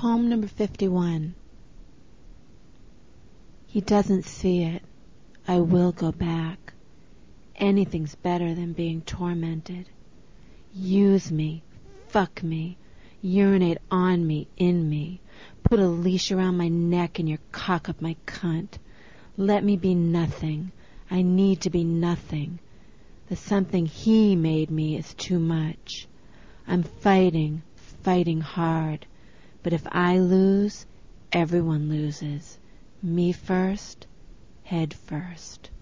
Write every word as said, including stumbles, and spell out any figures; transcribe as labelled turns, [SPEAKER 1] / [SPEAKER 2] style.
[SPEAKER 1] Poem number fifty-one. He doesn't see it. I will go back. Anything's better than being tormented. Use me. Fuck me. Urinate on me, in me. Put a leash around my neck and your cock up my cunt. Let me be nothing. I need to be nothing. The something he made me is too much. I'm fighting, fighting hard. But if I lose, everyone loses. Me first, head first.